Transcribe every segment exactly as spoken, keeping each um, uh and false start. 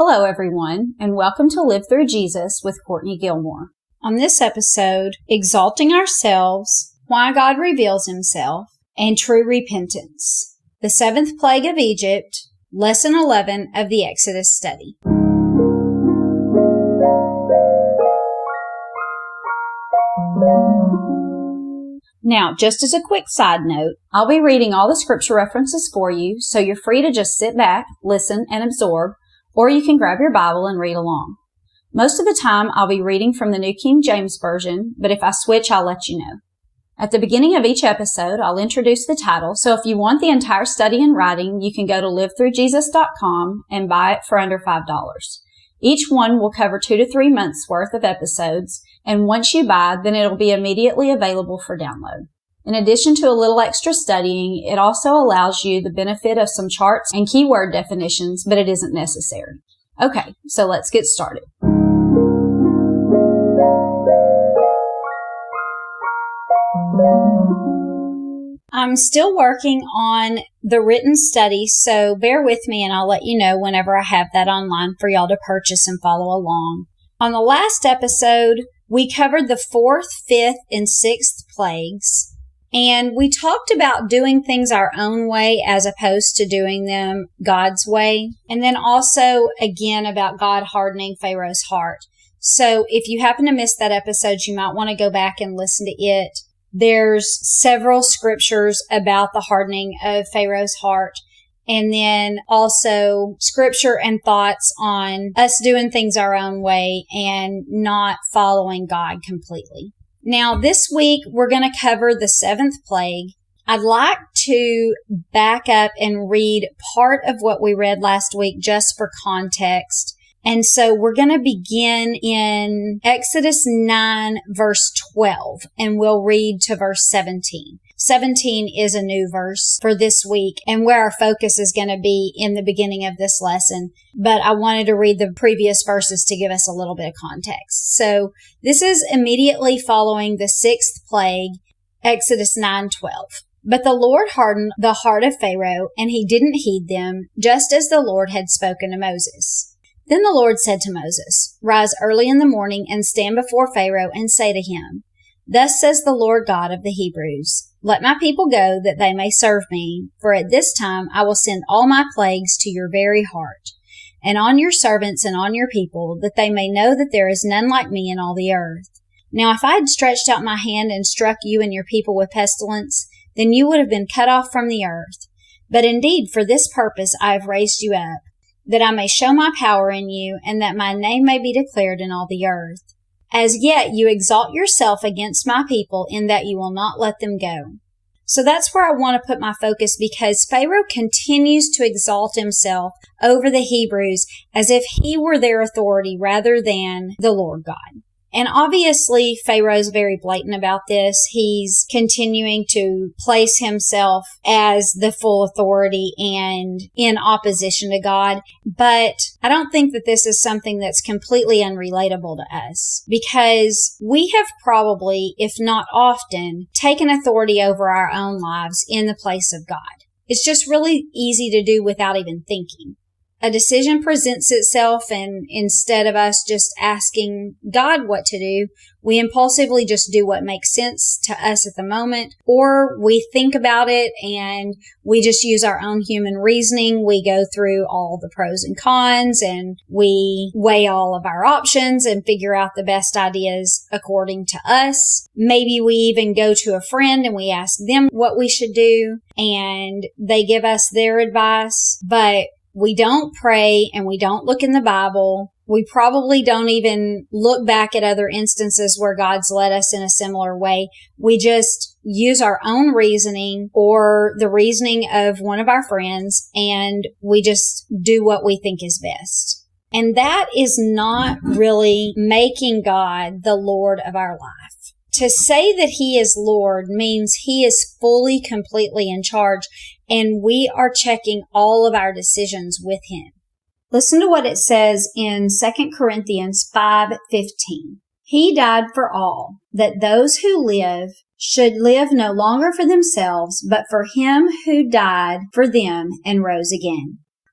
Hello, everyone, and welcome to Live Through Jesus with Courtney Gilmore. On this episode, Exalting Ourselves, Why God Reveals Himself, and True Repentance. The Seventh Plague of Egypt, Lesson eleven of the Exodus Study. Now, just as a quick side note, I'll be reading all the scripture references for you, so you're free to just sit back, listen, and absorb, or you can grab your Bible and read along. Most of the time, I'll be reading from the New King James Version, but if I switch, I'll let you know. At the beginning of each episode, I'll introduce the title, so if you want the entire study in writing, you can go to live through jesus dot com and buy it for under five dollars. Each one will cover two to three months worth of episodes, and once you buy, then it'll be immediately available for download. In addition to a little extra studying, it also allows you the benefit of some charts and keyword definitions, but it isn't necessary. Okay, so let's get started. I'm still working on the written study, so bear with me and I'll let you know whenever I have that online for y'all to purchase and follow along. On the last episode, we covered the fourth, fifth, and sixth plagues. And we talked about doing things our own way as opposed to doing them God's way. And then also, again, about God hardening Pharaoh's heart. So if you happen to miss that episode, you might want to go back and listen to it. There's several scriptures about the hardening of Pharaoh's heart. And then also scripture and thoughts on us doing things our own way and not following God completely. Now, this week, we're going to cover the seventh plague. I'd like to back up and read part of what we read last week just for context. And so we're going to begin in Exodus nine, verse twelve, and we'll read to verse seventeen. seventeen is a new verse for this week and where our focus is going to be in the beginning of this lesson. But I wanted to read the previous verses to give us a little bit of context. So this is immediately following the sixth plague, Exodus nine twelve. But the Lord hardened the heart of Pharaoh, and he didn't heed them, just as the Lord had spoken to Moses. Then the Lord said to Moses, "Rise early in the morning and stand before Pharaoh and say to him, 'Thus says the Lord God of the Hebrews, let my people go that they may serve me, for at this time I will send all my plagues to your very heart, and on your servants and on your people, that they may know that there is none like me in all the earth. Now if I had stretched out my hand and struck you and your people with pestilence, then you would have been cut off from the earth. But indeed for this purpose I have raised you up, that I may show my power in you, and that my name may be declared in all the earth. As yet you exalt yourself against my people in that you will not let them go.'" So that's where I want to put my focus, because Pharaoh continues to exalt himself over the Hebrews as if he were their authority rather than the Lord God. And obviously, Pharaoh's very blatant about this. He's continuing to place himself as the full authority and in opposition to God. But I don't think that this is something that's completely unrelatable to us, because we have probably, if not often, taken authority over our own lives in the place of God. It's just really easy to do without even thinking. A decision presents itself, and instead of us just asking God what to do, we impulsively just do what makes sense to us at the moment, or we think about it and we just use our own human reasoning. We go through all the pros and cons and we weigh all of our options and figure out the best ideas according to us. Maybe we even go to a friend and we ask them what we should do, and they give us their advice, but we don't pray and we don't look in the Bible. We probably don't even look back at other instances where God's led us in a similar way. We just use our own reasoning or the reasoning of one of our friends, and we just do what we think is best. And that is not really making God the Lord of our life. To say that He is Lord means He is fully, completely in charge, and we are checking all of our decisions with Him. Listen to what it says in Second Corinthians five fifteen. He died for all, that those who live should live no longer for themselves, but for Him who died for them and rose again.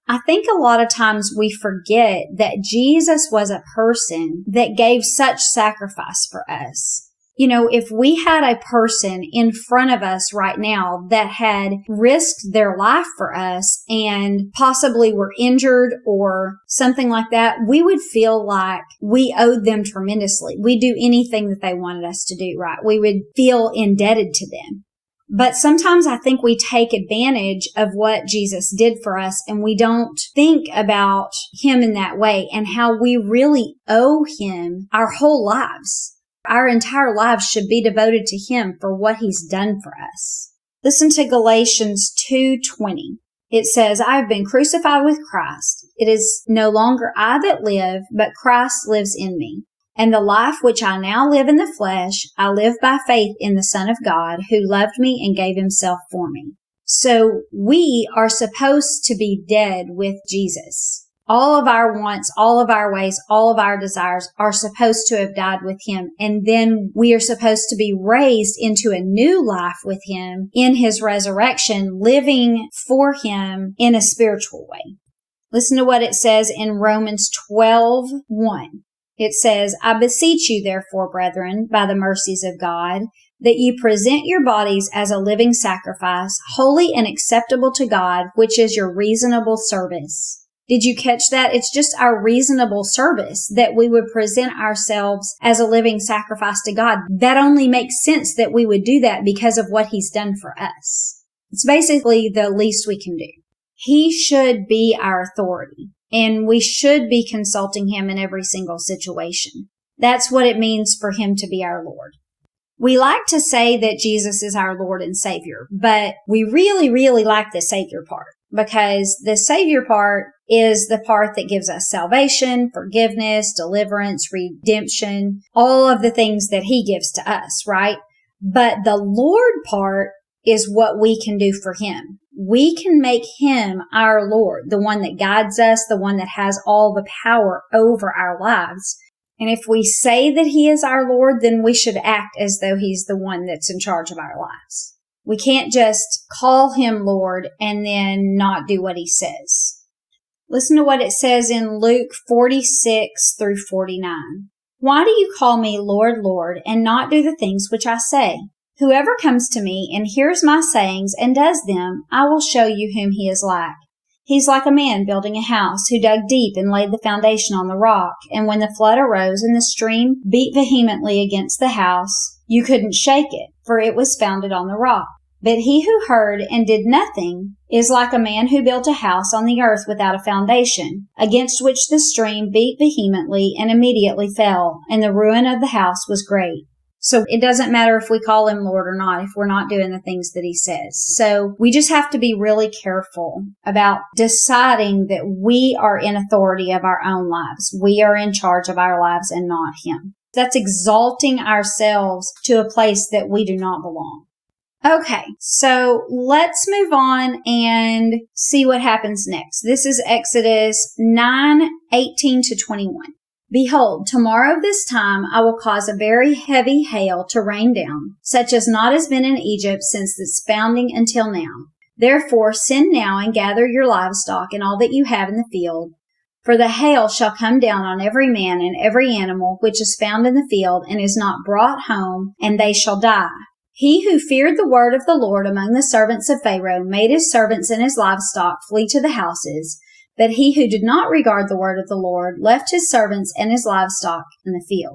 I think a lot of times we forget that Jesus was a person that gave such sacrifice for us. You know, if we had a person in front of us right now that had risked their life for us and possibly were injured or something like that, we would feel like we owed them tremendously. We'd do anything that they wanted us to do, right? We would feel indebted to them. But sometimes I think we take advantage of what Jesus did for us and we don't think about him in that way and how we really owe him our whole lives. Our entire lives should be devoted to him for what he's done for us. Listen to Galatians two twenty. It says, I have been crucified with Christ. It is no longer I that live, but Christ lives in me. And the life which I now live in the flesh, I live by faith in the Son of God, who loved me and gave himself for me. So we are supposed to be dead with Jesus. All of our wants, all of our ways, all of our desires are supposed to have died with him. And then we are supposed to be raised into a new life with him in his resurrection, living for him in a spiritual way. Listen to what it says in Romans twelve one. It says, I beseech you, therefore, brethren, by the mercies of God, that you present your bodies as a living sacrifice, holy and acceptable to God, which is your reasonable service. Did you catch that? It's just our reasonable service that we would present ourselves as a living sacrifice to God. That only makes sense that we would do that because of what he's done for us. It's basically the least we can do. He should be our authority, and we should be consulting him in every single situation. That's what it means for him to be our Lord. We like to say that Jesus is our Lord and Savior, but we really, really like the Savior part. Because the Savior part is the part that gives us salvation, forgiveness, deliverance, redemption, all of the things that he gives to us, right? But the Lord part is what we can do for him. We can make him our Lord, the one that guides us, the one that has all the power over our lives. And if we say that he is our Lord, then we should act as though he's the one that's in charge of our lives. We can't just call him Lord and then not do what he says. Listen to what it says in Luke forty-six through forty-nine. Why do you call me Lord, Lord, and not do the things which I say? Whoever comes to me and hears my sayings and does them, I will show you whom he is like. He's like a man building a house who dug deep and laid the foundation on the rock. And when the flood arose and the stream beat vehemently against the house, you couldn't shake it, for it was founded on the rock. But he who heard and did nothing is like a man who built a house on the earth without a foundation, against which the stream beat vehemently and immediately fell, and the ruin of the house was great. So it doesn't matter if we call him Lord or not, if we're not doing the things that he says. So we just have to be really careful about deciding that we are in authority of our own lives. We are in charge of our lives and not him. That's exalting ourselves to a place that we do not belong. Okay, so let's move on and see what happens next. This is Exodus nine eighteen to twenty-one. Behold, tomorrow this time I will cause a very heavy hail to rain down, such as not has been in Egypt since its founding until now. Therefore send now and gather your livestock and all that you have in the field. For the hail shall come down on every man and every animal which is found in the field and is not brought home, and they shall die. He who feared the word of the Lord among the servants of Pharaoh made his servants and his livestock flee to the houses. But he who did not regard the word of the Lord left his servants and his livestock in the field.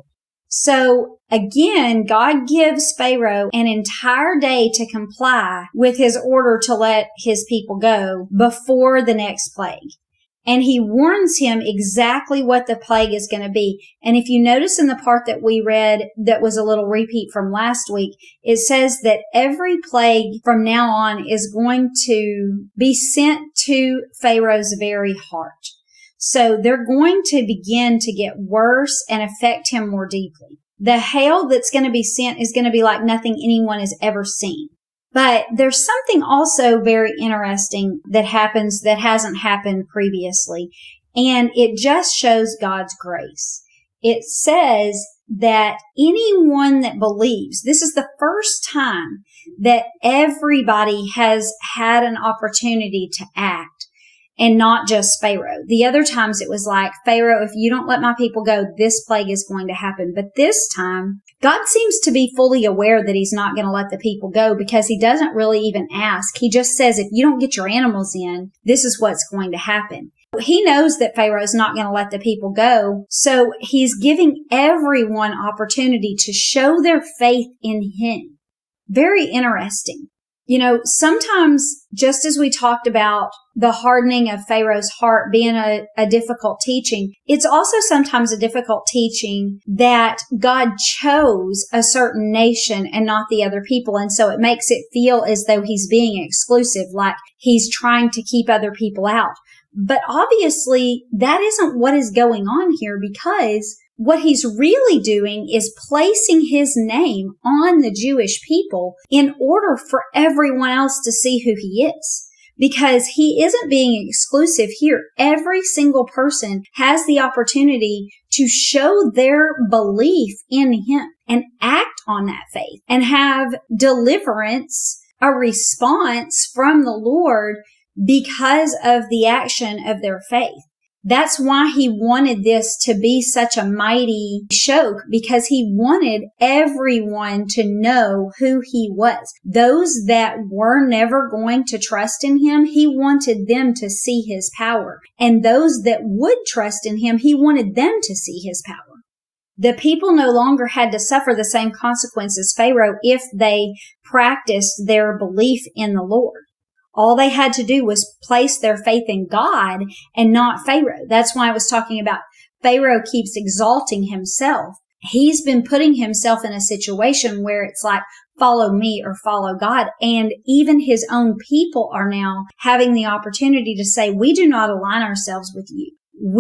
So again, God gives Pharaoh an entire day to comply with his order to let his people go before the next plague. And he warns him exactly what the plague is going to be. And if you notice in the part that we read that was a little repeat from last week, it says that every plague from now on is going to be sent to Pharaoh's very heart. So they're going to begin to get worse and affect him more deeply. The hail that's going to be sent is going to be like nothing anyone has ever seen. But there's something also very interesting that happens that hasn't happened previously, and it just shows God's grace. It says that anyone that believes, this is the first time that everybody has had an opportunity to act. and not just Pharaoh. The other times it was like, Pharaoh, if you don't let my people go, this plague is going to happen. But this time, God seems to be fully aware that he's not going to let the people go because he doesn't really even ask. He just says, if you don't get your animals in, this is what's going to happen. He knows that Pharaoh's not going to let the people go, so he's giving everyone opportunity to show their faith in him. Very interesting. You know, sometimes, just as we talked about the hardening of Pharaoh's heart being a, a difficult teaching, it's also sometimes a difficult teaching that God chose a certain nation and not the other people. And so it makes it feel as though he's being exclusive, like he's trying to keep other people out. But obviously, that isn't what is going on here, because what he's really doing is placing his name on the Jewish people in order for everyone else to see who he is. Because he isn't being exclusive here. Every single person has the opportunity to show their belief in him and act on that faith and have deliverance, a response from the Lord because of the action of their faith. That's why he wanted this to be such a mighty show, because he wanted everyone to know who he was. Those that were never going to trust in him, he wanted them to see his power. And those that would trust in him, he wanted them to see his power. The people no longer had to suffer the same consequences as Pharaoh if they practiced their belief in the Lord. All they had to do was place their faith in God and not Pharaoh. That's why I was talking about Pharaoh keeps exalting himself. He's been putting himself in a situation where it's like, follow me or follow God. And even his own people are now having the opportunity to say, we do not align ourselves with you.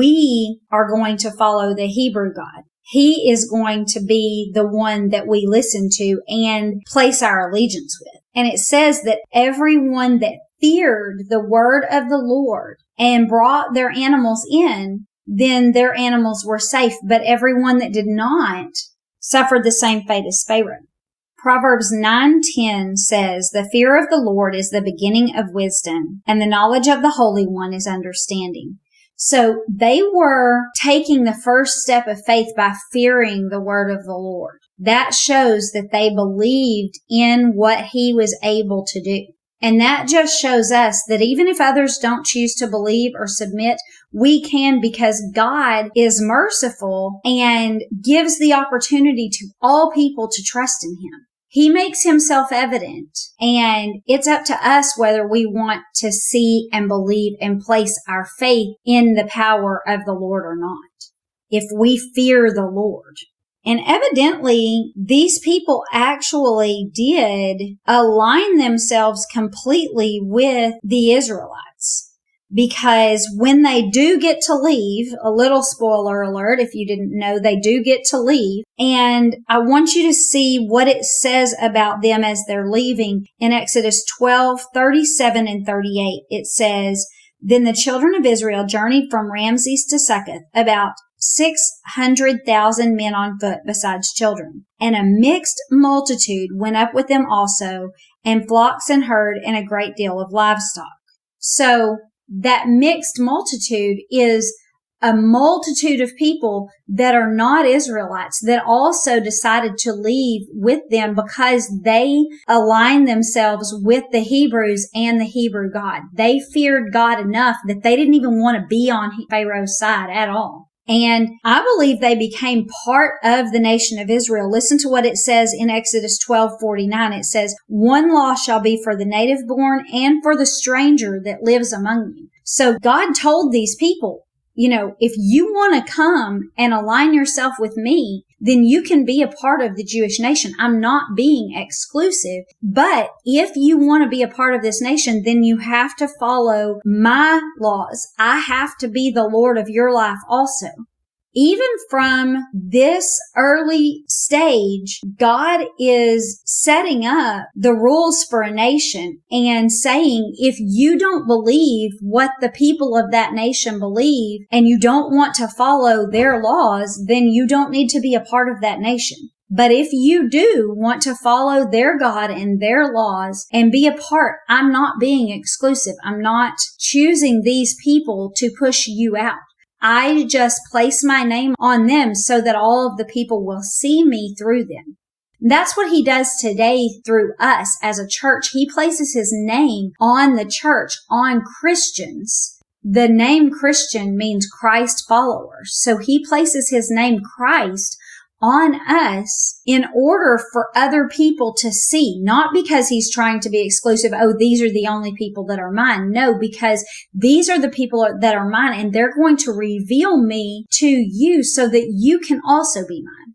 We are going to follow the Hebrew God. He is going to be the one that we listen to and place our allegiance with. And it says that everyone that feared the word of the Lord and brought their animals in, then their animals were safe. But everyone that did not suffered the same fate as Pharaoh. Proverbs nine ten says, the fear of the Lord is the beginning of wisdom, and the knowledge of the Holy One is understanding. So they were taking the first step of faith by fearing the word of the Lord. That shows that they believed in what he was able to do. And that just shows us that even if others don't choose to believe or submit, we can, because God is merciful and gives the opportunity to all people to trust in him. He makes himself evident, and it's up to us whether we want to see and believe and place our faith in the power of the Lord or not, if we fear the Lord. And evidently, these people actually did align themselves completely with the Israelites. Because when they do get to leave, a little spoiler alert, if you didn't know, they do get to leave. And I want you to see what it says about them as they're leaving. In Exodus twelve, thirty-seven and thirty-eight, it says, then the children of Israel journeyed from Ramses to Succoth, about six hundred thousand men on foot besides children. And a mixed multitude went up with them also, and flocks and herd and a great deal of livestock. So that mixed multitude is a multitude of people that are not Israelites that also decided to leave with them because they aligned themselves with the Hebrews and the Hebrew God. They feared God enough that they didn't even want to be on Pharaoh's side at all. And I believe they became part of the nation of Israel. Listen to what it says in Exodus twelve forty-nine. It says, one law shall be for the native born and for the stranger that lives among you. So God told these people, you know, if you want to come and align yourself with me, then you can be a part of the Jewish nation. I'm not being exclusive, but if you want to be a part of this nation, then you have to follow my laws. I have to be the Lord of your life also. Even from this early stage, God is setting up the rules for a nation and saying, if you don't believe what the people of that nation believe and you don't want to follow their laws, then you don't need to be a part of that nation. But if you do want to follow their God and their laws and be a part, I'm not being exclusive. I'm not choosing these people to push you out. I just place my name on them so that all of the people will see me through them. That's what he does today through us as a church. He places his name on the church, on Christians. The name Christian means Christ followers. So he places his name Christ on us in order for other people to see, not because he's trying to be exclusive. Oh, these are the only people that are mine. No, because these are the people that are mine, and they're going to reveal me to you so that you can also be mine.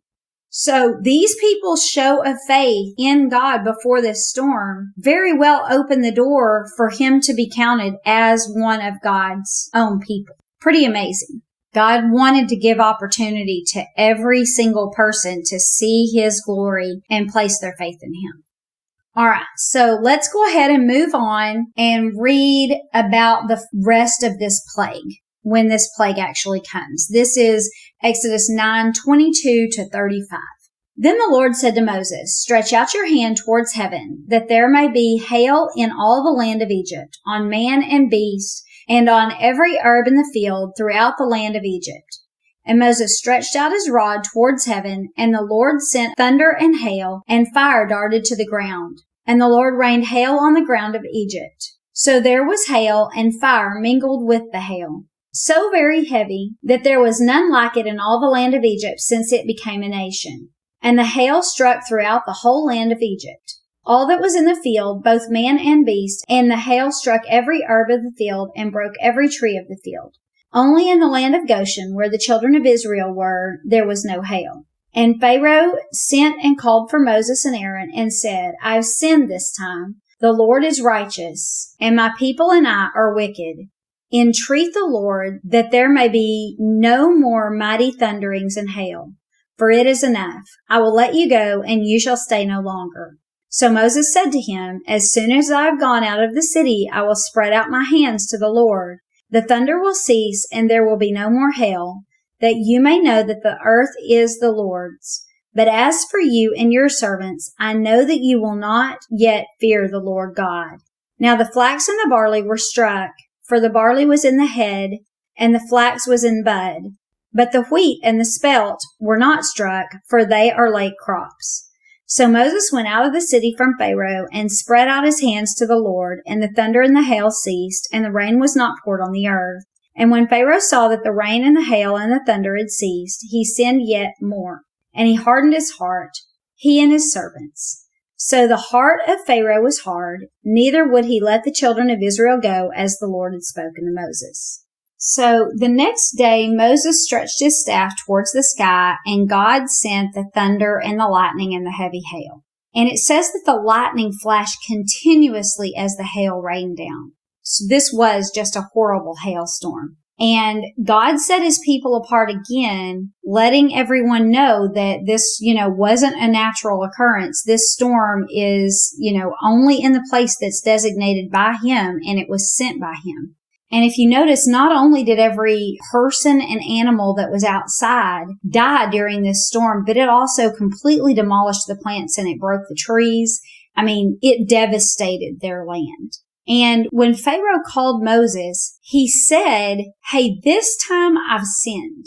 So these people's show of faith in God before this storm very well opened the door for him to be counted as one of God's own people. Pretty amazing. God wanted to give opportunity to every single person to see his glory and place their faith in him. All right, so let's go ahead and move on and read about the rest of this plague, when this plague actually comes. This is Exodus nine twenty-two to thirty-five. Then the Lord said to Moses, "Stretch out your hand towards heaven, that there may be hail in all the land of Egypt, on man and beast, and on every herb in the field throughout the land of Egypt." And Moses stretched out his rod towards heaven, and the Lord sent thunder and hail, and fire darted to the ground. And the Lord rained hail on the ground of Egypt. So there was hail and fire mingled with the hail, so very heavy that there was none like it in all the land of Egypt since it became a nation. And the hail struck throughout the whole land of Egypt, all that was in the field, both man and beast, and the hail struck every herb of the field and broke every tree of the field. Only in the land of Goshen, where the children of Israel were, there was no hail. And Pharaoh sent and called for Moses and Aaron and said, "I have sinned this time. The Lord is righteous, and my people and I are wicked. Entreat the Lord that there may be no more mighty thunderings and hail, for it is enough. I will let you go, and you shall stay no longer." So Moses said to him, "As soon as I have gone out of the city, I will spread out my hands to the Lord. The thunder will cease, and there will be no more hail, that you may know that the earth is the Lord's. But as for you and your servants, I know that you will not yet fear the Lord God." Now the flax and the barley were struck, for the barley was in the head, and the flax was in bud. But the wheat and the spelt were not struck, for they are late crops. So Moses went out of the city from Pharaoh and spread out his hands to the Lord, and the thunder and the hail ceased, and the rain was not poured on the earth. And when Pharaoh saw that the rain and the hail and the thunder had ceased, he sinned yet more, and he hardened his heart, he and his servants. So the heart of Pharaoh was hard, neither would he let the children of Israel go, as the Lord had spoken to Moses. So the next day Moses stretched his staff towards the sky, and God sent the thunder and the lightning and the heavy hail. And it says that the lightning flashed continuously as the hail rained down. So this was just a horrible hailstorm. And God set his people apart again, letting everyone know that this, you know, wasn't a natural occurrence. This storm is, you know, only in the place that's designated by him, and it was sent by him. And if you notice, not only did every person and animal that was outside die during this storm, but it also completely demolished the plants and it broke the trees. I mean, it devastated their land. And when Pharaoh called Moses, he said, "Hey, this time I've sinned."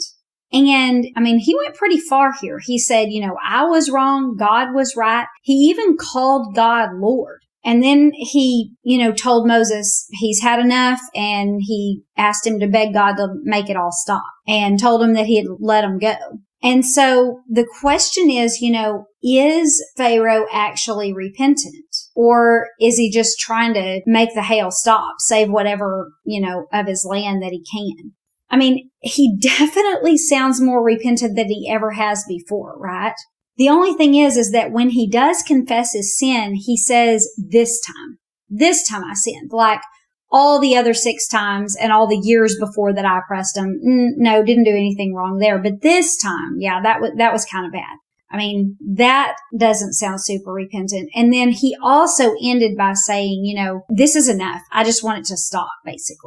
And I mean, he went pretty far here. He said, you know, I was wrong. God was right. He even called God Lord. And then he, you know, told Moses he's had enough, and he asked him to beg God to make it all stop, and told him that he'd let him go. And so the question is, you know, is Pharaoh actually repentant? Or is he just trying to make the hail stop, save whatever, you know, of his land that he can? I mean, he definitely sounds more repentant than he ever has before, right? The only thing is, is that when he does confess his sin, he says, this time, this time I sinned, like all the other six times and all the years before that I oppressed him. No, didn't do anything wrong there. But this time, yeah, that was, that was kind of bad. I mean, that doesn't sound super repentant. And then he also ended by saying, you know, this is enough. I just want it to stop, basically.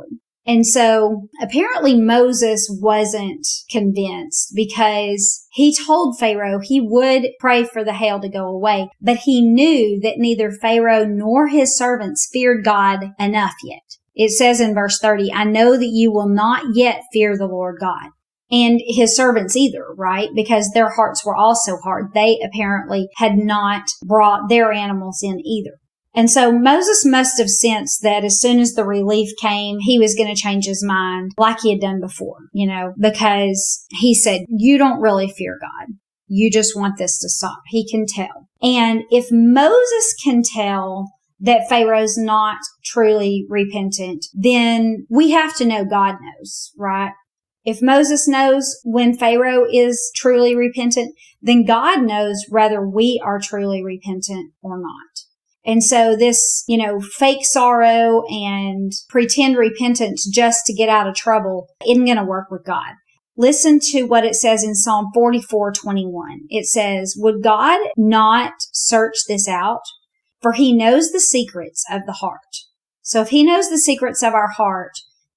And so apparently Moses wasn't convinced because he told Pharaoh he would pray for the hail to go away, but he knew that neither Pharaoh nor his servants feared God enough yet. It says in verse thirty, I know that you will not yet fear the Lord God. And his servants either, right? Because their hearts were also hard. They apparently had not brought their animals in either. And so Moses must have sensed that as soon as the relief came, he was going to change his mind like he had done before, you know, because he said, you don't really fear God. You just want this to stop. He can tell. And if Moses can tell that Pharaoh's not truly repentant, then we have to know God knows, right? If Moses knows when Pharaoh is truly repentant, then God knows whether we are truly repentant or not. And so this, you know, fake sorrow and pretend repentance just to get out of trouble isn't going to work with God. Listen to what it says in Psalm forty-four twenty-one. It says, would God not search this out? For he knows the secrets of the heart. So if he knows the secrets of our heart,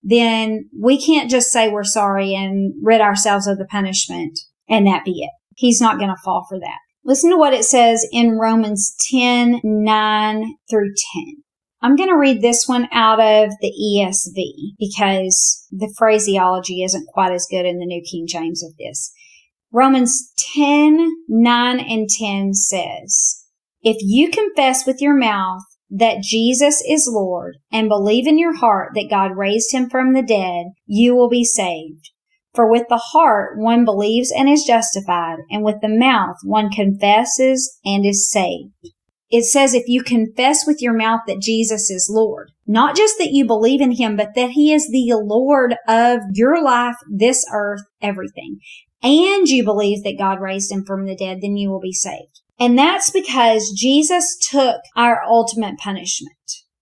then we can't just say we're sorry and rid ourselves of the punishment and that be it. He's not going to fall for that. Listen to what it says in Romans ten nine through ten. I'm going to read this one out of the E S V because the phraseology isn't quite as good in the New King James of this. Romans ten nine and ten says, if you confess with your mouth that Jesus is Lord and believe in your heart that God raised him from the dead, you will be saved. For with the heart one believes and is justified, and with the mouth one confesses and is saved. It says if you confess with your mouth that Jesus is Lord, not just that you believe in him, but that he is the Lord of your life, this earth, everything, and you believe that God raised him from the dead, then you will be saved. And that's because Jesus took our ultimate punishment.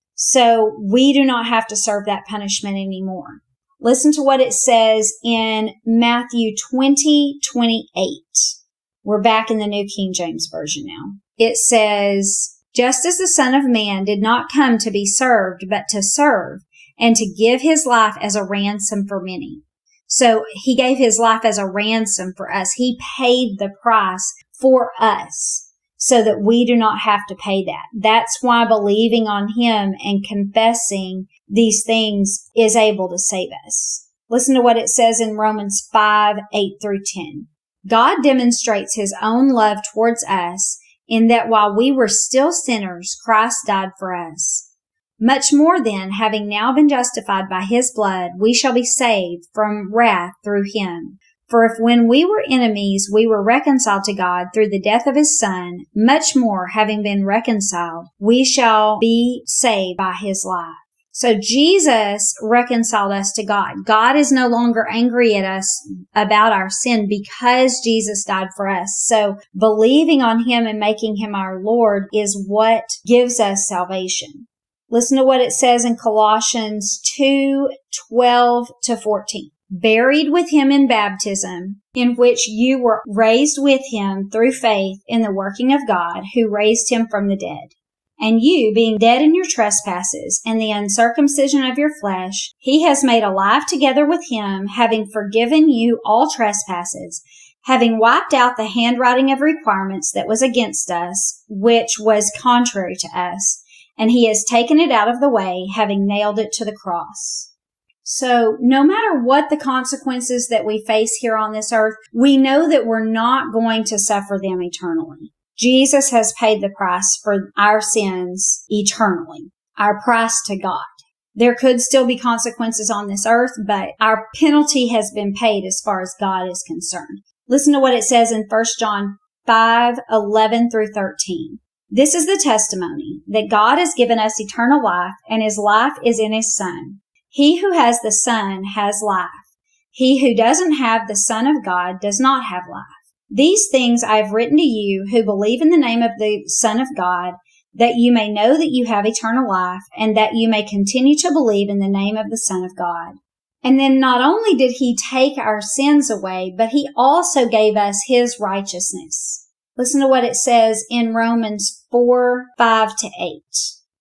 So we do not have to serve that punishment anymore. Listen to what it says in Matthew twenty twenty-eight. We're back in the New King James Version now. It says, just as the Son of Man did not come to be served, but to serve, and to give his life as a ransom for many. So he gave his life as a ransom for us. He paid the price for us so that we do not have to pay that. That's why believing on him and confessing these things is able to save us. Listen to what it says in Romans five eight through ten. God demonstrates his own love towards us in that while we were still sinners, Christ died for us. Much more then, having now been justified by his blood, we shall be saved from wrath through him. For if when we were enemies, we were reconciled to God through the death of his Son, much more, having been reconciled, we shall be saved by his life. So Jesus reconciled us to God. God is no longer angry at us about our sin because Jesus died for us. So believing on him and making him our Lord is what gives us salvation. Listen to what it says in Colossians two twelve to fourteen. Buried with him in baptism, in which you were raised with him through faith in the working of God, who raised him from the dead. And you, being dead in your trespasses and the uncircumcision of your flesh, he has made alive together with him, having forgiven you all trespasses, having wiped out the handwriting of requirements that was against us, which was contrary to us, and he has taken it out of the way, having nailed it to the cross. So no matter what the consequences that we face here on this earth, we know that we're not going to suffer them eternally. Jesus has paid the price for our sins eternally, our price to God. There could still be consequences on this earth, but our penalty has been paid as far as God is concerned. Listen to what it says in First John five eleven through thirteen. This is the testimony, that God has given us eternal life, and his life is in his Son. He who has the Son has life. He who doesn't have the Son of God does not have life. These things I have written to you who believe in the name of the Son of God, that you may know that you have eternal life, and that you may continue to believe in the name of the Son of God. And then not only did he take our sins away, but he also gave us his righteousness. Listen to what it says in Romans four five to eight.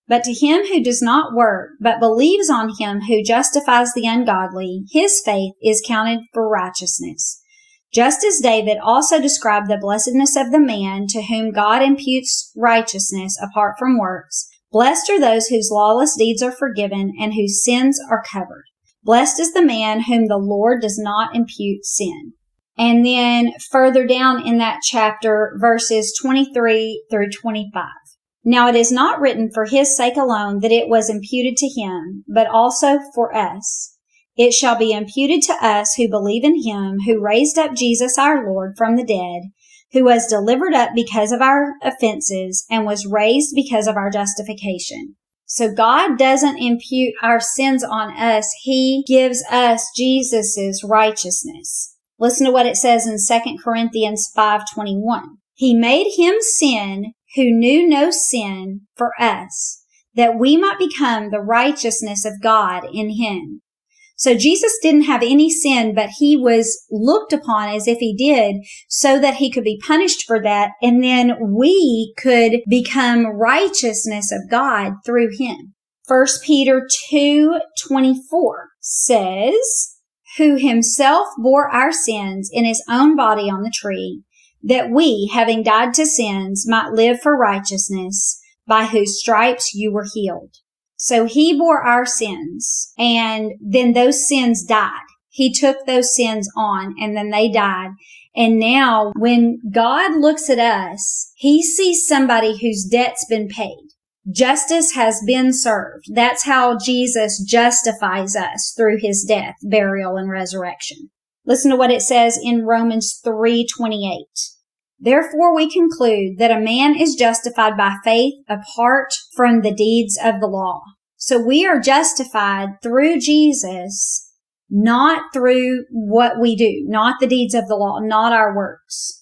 But to him who does not work, but believes on him who justifies the ungodly, his faith is counted for righteousness. Just as David also described the blessedness of the man to whom God imputes righteousness apart from works, blessed are those whose lawless deeds are forgiven and whose sins are covered. Blessed is the man whom the Lord does not impute sin. And then further down in that chapter, verses twenty-three through twenty-five. Now it is not written for his sake alone that it was imputed to him, but also for us. It shall be imputed to us who believe in him who raised up Jesus our Lord from the dead, who was delivered up because of our offenses and was raised because of our justification. So God doesn't impute our sins on us. He gives us Jesus' righteousness. Listen to what it says in Second Corinthians five twenty-one. He made him sin who knew no sin for us, that we might become the righteousness of God in him. So Jesus didn't have any sin, but he was looked upon as if he did so that he could be punished for that. And then we could become righteousness of God through him. First Peter two twenty-four says, who himself bore our sins in his own body on the tree, that we, having died to sins, might live for righteousness, by whose stripes you were healed. So he bore our sins, and then those sins died. He took those sins on, and then they died. And now, when God looks at us, he sees somebody whose debt's been paid. Justice has been served. That's how Jesus justifies us, through his death, burial, and resurrection. Listen to what it says in Romans three twenty-eight. Therefore we conclude that a man is justified by faith apart from the deeds of the law. So we are justified through Jesus, not through what we do, not the deeds of the law, not our works.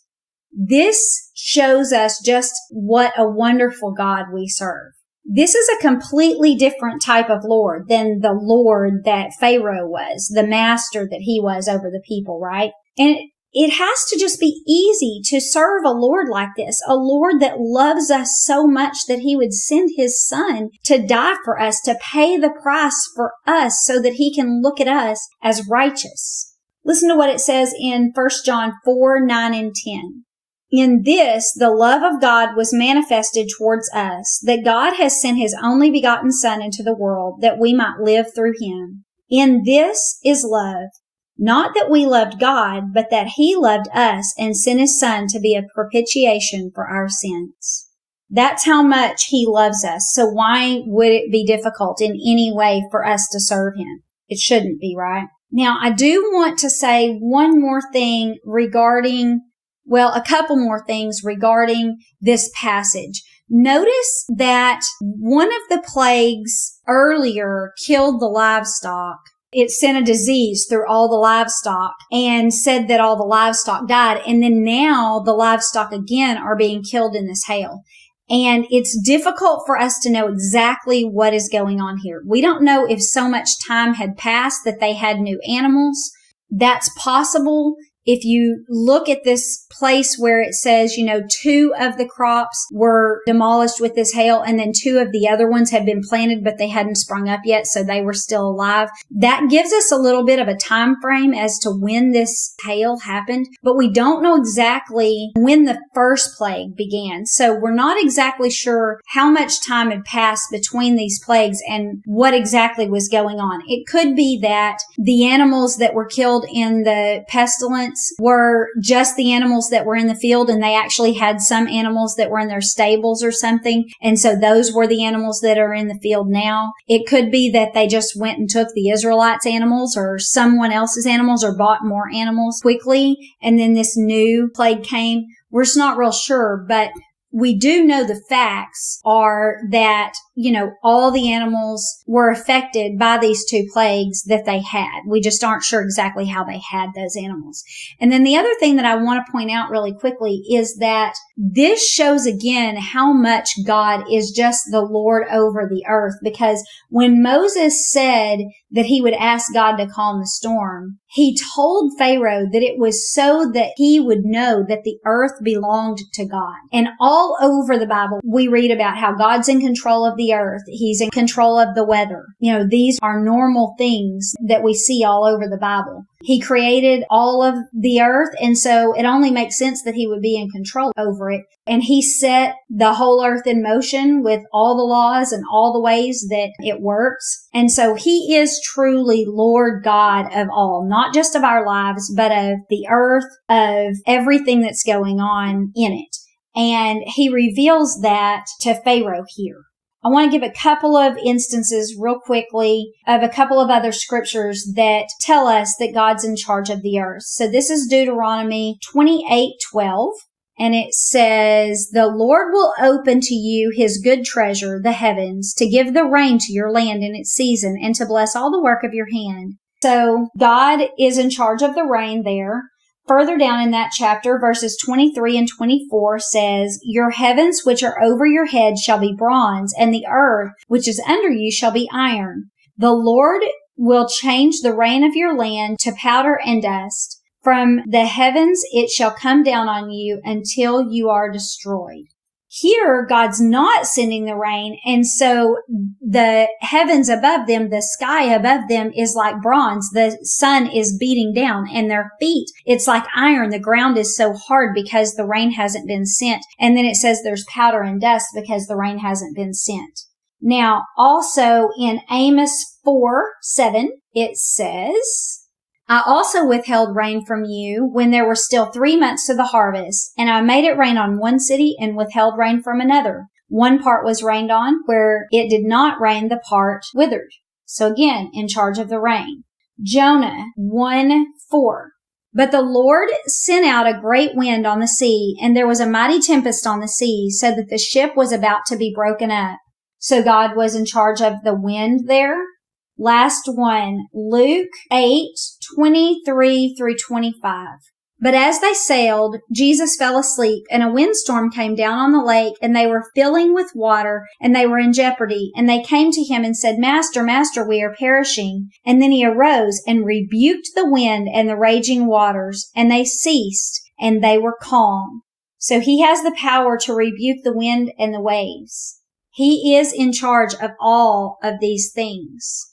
This shows us just what a wonderful God we serve. This is a completely different type of Lord than the Lord that Pharaoh was, the master that he was over the people, right? And it has to just be easy to serve a Lord like this, a Lord that loves us so much that he would send his son to die for us, to pay the price for us so that he can look at us as righteous. Listen to what it says in First John four, nine, and ten. In this, the love of God was manifested towards us, that God has sent his only begotten Son into the world that we might live through him. In this is love. Not that we loved God, but that he loved us and sent his Son to be a propitiation for our sins. That's how much he loves us. So why would it be difficult in any way for us to serve him? It shouldn't be, right? Now, I do want to say one more thing regarding, well, a couple more things regarding this passage. Notice that one of the plagues earlier killed the livestock. It sent a disease through all the livestock and said that all the livestock died. And then now the livestock again are being killed in this hail. And it's difficult for us to know exactly what is going on here. We don't know if so much time had passed that they had new animals. That's possible. If you look at this place where it says, you know, two of the crops were demolished with this hail and then two of the other ones had been planted, but they hadn't sprung up yet, so they were still alive. That gives us a little bit of a time frame as to when this hail happened, but we don't know exactly when the first plague began. So we're not exactly sure how much time had passed between these plagues and what exactly was going on. It could be that the animals that were killed in the pestilence were just the animals that were in the field, and they actually had some animals that were in their stables or something, and so those were the animals that are in the field now. It could be that they just went and took the Israelites' animals or someone else's animals or bought more animals quickly, and then this new plague came. We're just not real sure, but we do know the facts are that, you know, all the animals were affected by these two plagues that they had. We just aren't sure exactly how they had those animals. And then the other thing that I want to point out really quickly is that this shows again how much God is just the Lord over the earth, because when Moses said that he would ask God to calm the storm, he told Pharaoh that it was so that he would know that the earth belonged to God. And all over the Bible, we read about how God's in control of the the earth. He's in control of the weather. You know, these are normal things that we see all over the Bible. He created all of the earth, and so it only makes sense that he would be in control over it. And he set the whole earth in motion with all the laws and all the ways that it works. And so he is truly Lord God of all, not just of our lives, but of the earth, of everything that's going on in it. And he reveals that to Pharaoh here. I want to give a couple of instances real quickly of a couple of other scriptures that tell us that God's in charge of the earth. So this is Deuteronomy twenty-eight twelve. And it says, the Lord will open to you his good treasure, the heavens, to give the rain to your land in its season and to bless all the work of your hand. So God is in charge of the rain there. Further down in that chapter, verses twenty-three and twenty-four says, your heavens which are over your head shall be bronze, and the earth which is under you shall be iron. The Lord will change the rain of your land to powder and dust. From the heavens it shall come down on you until you are destroyed. Here, God's not sending the rain, and so the heavens above them, the sky above them is like bronze. The sun is beating down, and their feet, it's like iron. The ground is so hard because the rain hasn't been sent. And then it says there's powder and dust because the rain hasn't been sent. Now, also in Amos four seven, it says, I also withheld rain from you when there were still three months to the harvest, and I made it rain on one city and withheld rain from another. One part was rained on, where it did not rain, the part withered. So again, in charge of the rain. Jonah one four. But the Lord sent out a great wind on the sea, and there was a mighty tempest on the sea, so that the ship was about to be broken up. So God was in charge of the wind there. Last one, Luke eight twenty-three through twenty-five. But as they sailed, Jesus fell asleep, and a windstorm came down on the lake, and they were filling with water, and they were in jeopardy. And they came to him and said, Master, Master, we are perishing. And then he arose and rebuked the wind and the raging waters, and they ceased, and they were calm. So he has the power to rebuke the wind and the waves. He is in charge of all of these things.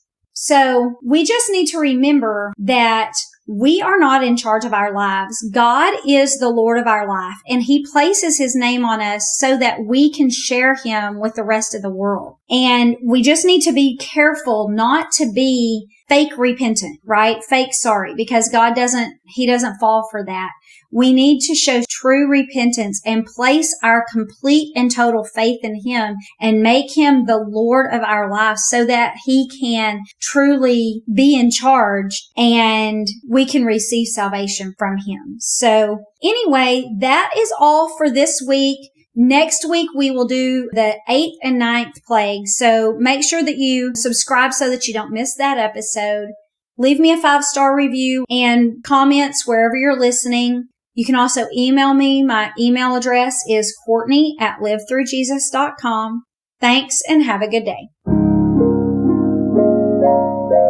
So we just need to remember that we are not in charge of our lives. God is the Lord of our life, and he places his name on us so that we can share him with the rest of the world. And we just need to be careful not to be fake repentant, right? Fake sorry, because God doesn't, he doesn't fall for that. We need to show true repentance and place our complete and total faith in him and make him the Lord of our lives so that he can truly be in charge and we can receive salvation from him. So anyway, that is all for this week. Next week, we will do the eighth and ninth plague. So make sure that you subscribe so that you don't miss that episode. Leave me a five-star review and comments wherever you're listening. You can also email me. My email address is Courtney at live through jesus dot com. Thanks and have a good day.